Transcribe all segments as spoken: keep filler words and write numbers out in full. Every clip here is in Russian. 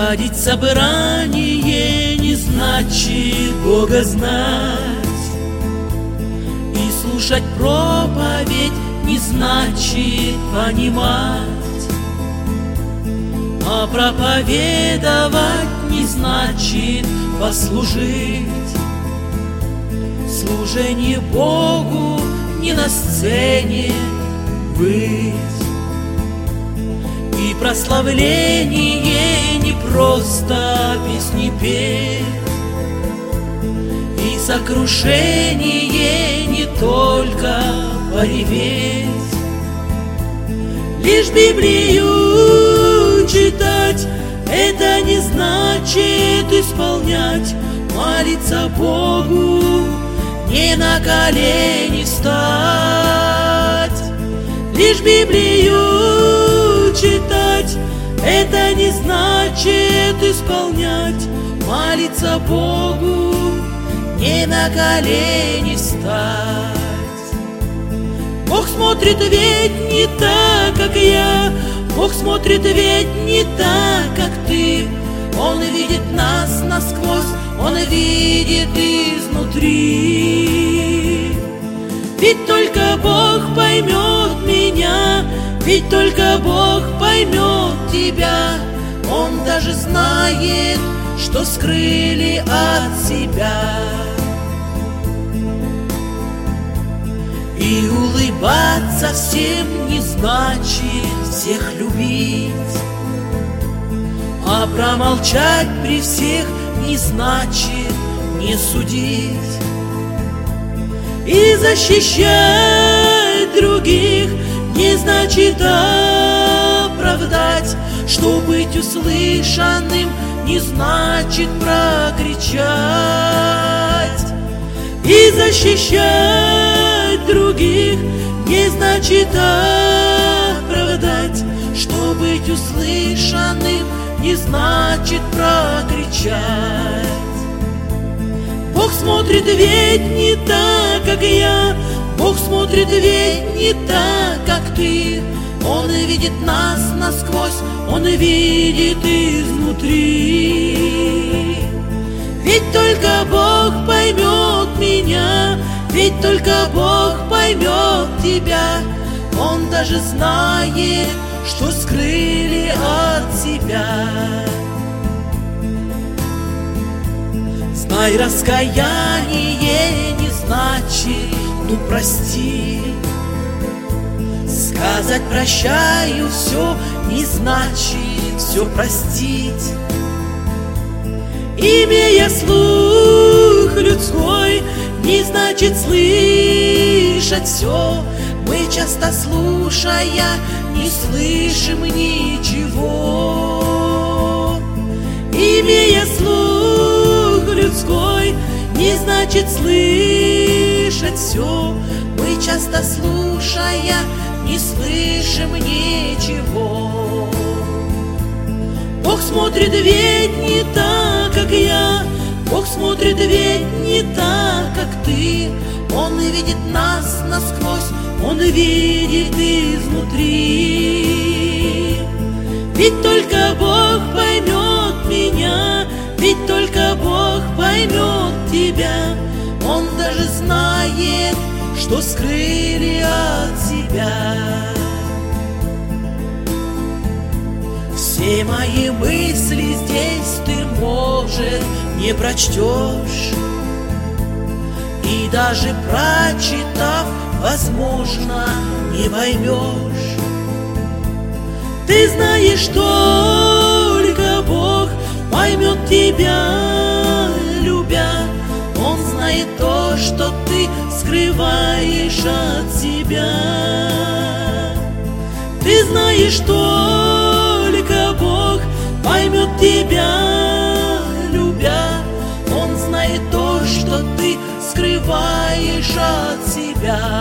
Ходить в собрание не значит Бога знать, и слушать проповедь не значит понимать, а проповедовать не значит послужить. Служение Богу не на сцене быть, и прославление не просто песни петь, и сокрушение не только пореветь. Лишь Библию читать — это не значит исполнять, молиться Богу, не на колени встать. Лишь Библию читать — это не значит исполнять, молиться Богу, не на колени встать. Бог смотрит ведь не так, как я, Бог смотрит ведь не так, как ты. Он видит нас насквозь, Он видит изнутри. Ведь только Бог поймет меня, ведь только Бог поймет тебя. Он даже знает, что скрыли от себя. И улыбаться всем не значит всех любить, а промолчать при всех не значит не судить. И защищать других не значит оправдать, что быть услышанным не значит прокричать. И защищать других не значит оправдать, что быть услышанным не значит прокричать. Бог смотрит ведь не так, как я, Бог смотрит ведь не так, как ты. Он видит нас насквозь, Он видит изнутри. Ведь только Бог поймет меня, ведь только Бог поймет тебя. Он даже знает, что скрыли от себя. Знай, раскаяние не значит ну прости. Сказать прощаю все не значит все простить. Имея слух людской, не значит слышать все. Мы часто слушая не слышим ничего. Имея слух людской, не значит слышать все. Мы часто слушая не слышим ничего. Бог смотрит ведь не так, как я, Бог смотрит ведь не так, как ты. Он видит нас насквозь, Он видит изнутри. Ведь только Бог поймет меня, ведь только Бог поймет тебя. Он даже знает, что скрыли от себя. Все мои мысли здесь ты, может, не прочтешь, и даже прочитав, возможно, не поймешь. Ты знаешь, только Бог поймет тебя, любя. Он знает то, что ты скрываешь от себя. Ты знаешь, только Бог поймет тебя, любя. Он знает то, что ты скрываешь от себя.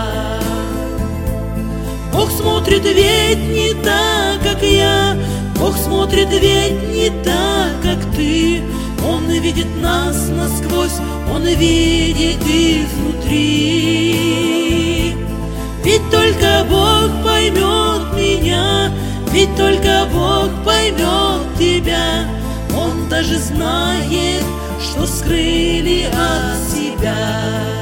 Бог смотрит ведь не так, как я, Бог смотрит ведь не так, как ты. Он видит нас насквозь, Он видит изнутри. Ведь только Бог поймет меня, ведь только Бог поймет тебя. знает, что скрыли от себя.